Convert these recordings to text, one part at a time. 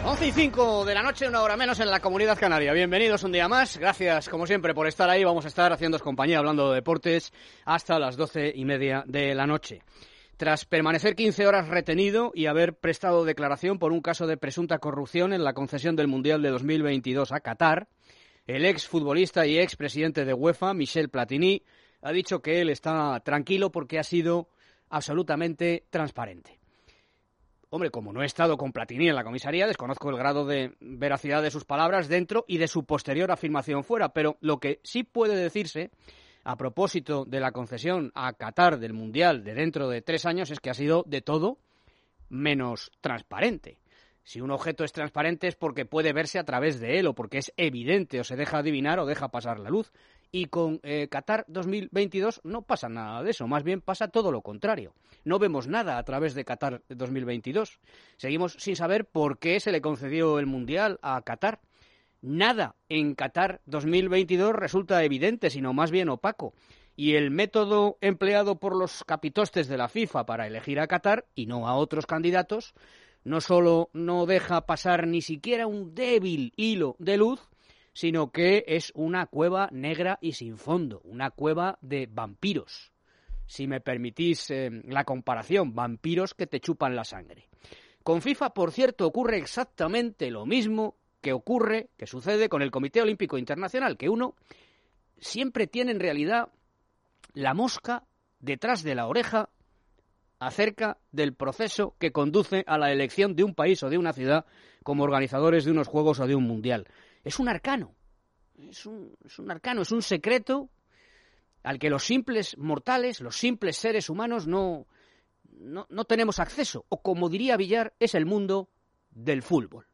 11:05 de la noche, una hora menos en la Comunidad Canaria. Bienvenidos un día más. Gracias, como siempre, por estar ahí. Vamos a estar haciéndoos compañía, hablando de deportes, hasta las 12:30 de la noche. Tras permanecer 15 horas retenido y haber prestado declaración por un caso de presunta corrupción en la concesión del Mundial de 2022 a Qatar, el exfutbolista y expresidente de UEFA, Michel Platini, ha dicho que él está tranquilo porque ha sido absolutamente transparente. Hombre, como no he estado con Platini en la comisaría, desconozco el grado de veracidad de sus palabras dentro y de su posterior afirmación fuera, pero lo que sí puede decirse a propósito de la concesión a Qatar del Mundial de dentro de 3 años es que ha sido de todo menos transparente. Si un objeto es transparente es porque puede verse a través de él o porque es evidente o se deja adivinar o deja pasar la luz. Y con Qatar 2022 no pasa nada de eso, más bien pasa todo lo contrario. No vemos nada a través de Qatar 2022. Seguimos sin saber por qué se le concedió el Mundial a Qatar. Nada en Qatar 2022 resulta evidente, sino más bien opaco. Y el método empleado por los capitostes de la FIFA para elegir a Qatar y no a otros candidatos no solo no deja pasar ni siquiera un débil hilo de luz, sino que es una cueva negra y sin fondo, una cueva de vampiros. Si me permitís la comparación, vampiros que te chupan la sangre. Con FIFA, por cierto, ocurre exactamente lo mismo que sucede con el Comité Olímpico Internacional, que uno siempre tiene en realidad la mosca detrás de la oreja acerca del proceso que conduce a la elección de un país o de una ciudad como organizadores de unos juegos o de un mundial. Es un arcano, es un secreto al que los simples mortales, los simples seres humanos no tenemos acceso. O como diría Villar, es el mundo del fútbol.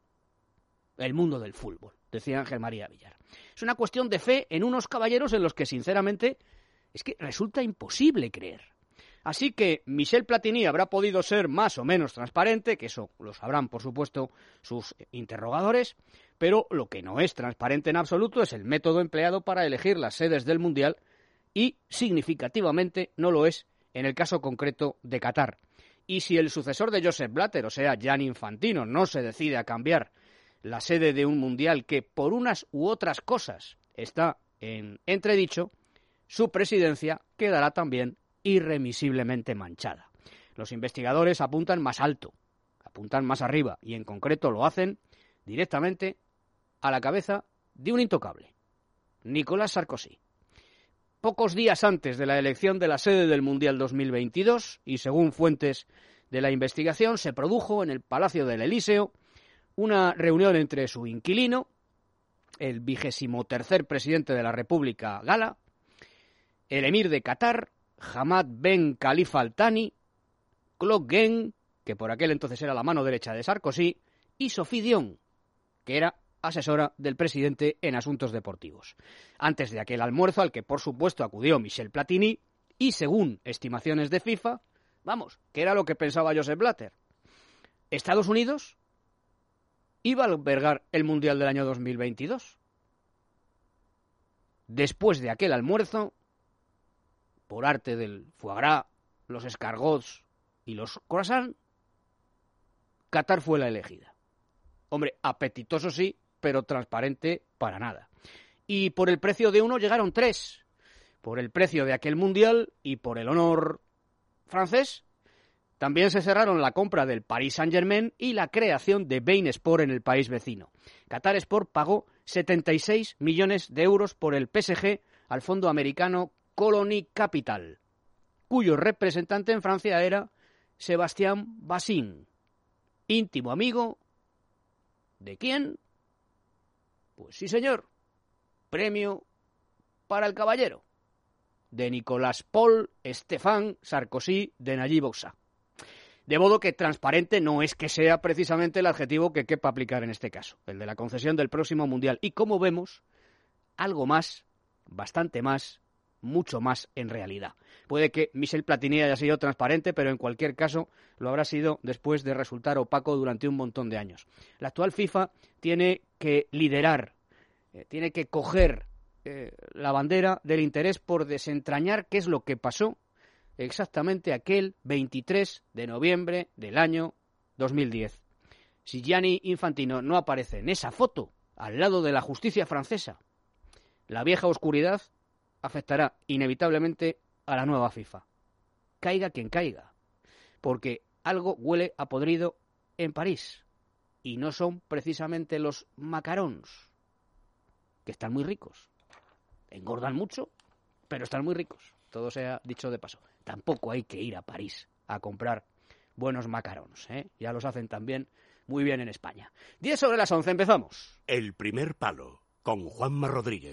El mundo del fútbol, decía Ángel María Villar. Es una cuestión de fe en unos caballeros en los que, sinceramente, es que resulta imposible creer. Así que Michel Platini habrá podido ser más o menos transparente, que eso lo sabrán, por supuesto, sus interrogadores, pero lo que no es transparente en absoluto es el método empleado para elegir las sedes del Mundial y, significativamente, no lo es en el caso concreto de Qatar. Y si el sucesor de Josep Blatter, o sea, Gianni Infantino, no se decide a cambiar la sede de un Mundial que por unas u otras cosas está en entredicho, su presidencia quedará también irremisiblemente manchada. Los investigadores apuntan más alto, apuntan más arriba y en concreto lo hacen directamente a la cabeza de un intocable, Nicolas Sarkozy. Pocos días antes de la elección de la sede del Mundial 2022 y según fuentes de la investigación se produjo en el Palacio del Elíseo una reunión entre su inquilino, el 23º presidente de la República Gala, el emir de Qatar, Hamad Ben Khalifa Al Thani, Claude Guén, que por aquel entonces era la mano derecha de Sarkozy, y Sophie Dion, que era asesora del presidente en asuntos deportivos. Antes de aquel almuerzo, al que por supuesto acudió Michel Platini, y según estimaciones de FIFA, vamos, que era lo que pensaba Josep Blatter, Estados Unidos iba a albergar el Mundial del año 2022. Después de aquel almuerzo, por arte del foie gras, los escargots y los croissants, Qatar fue la elegida. Hombre, apetitoso sí, pero transparente para nada. Y por el precio de uno llegaron 3. Por el precio de aquel mundial y por el honor francés, también se cerraron la compra del Paris Saint-Germain y la creación de Bein Sport en el país vecino. Qatar Sport pagó 76 millones de euros por el PSG al fondo americano Colony Capital, cuyo representante en Francia era Sébastien Bazin, íntimo amigo ¿de quién? Pues sí, señor, premio para el caballero, de Nicolas Paul Stéphane Sarkozy de Nayib Bukhashi. De modo que transparente no es que sea precisamente el adjetivo que quepa aplicar en este caso, el de la concesión del próximo Mundial. Y como vemos, algo más, bastante más, mucho más en realidad. Puede que Michel Platini haya sido transparente, pero en cualquier caso lo habrá sido después de resultar opaco durante un montón de años. La actual FIFA tiene que liderar, tiene que coger la bandera del interés por desentrañar qué es lo que pasó exactamente aquel 23 de noviembre del año 2010. Si Gianni Infantino no aparece en esa foto, al lado de la justicia francesa, la vieja oscuridad afectará inevitablemente a la nueva FIFA. Caiga quien caiga. Porque algo huele a podrido en París. Y no son precisamente los macarons, que están muy ricos. Engordan mucho, pero están muy ricos. Todo sea dicho de paso. Tampoco hay que ir a París a comprar buenos macarons, ¿eh? Ya los hacen también muy bien en España. 10 sobre las 11, empezamos. El primer palo, con Juanma Rodríguez.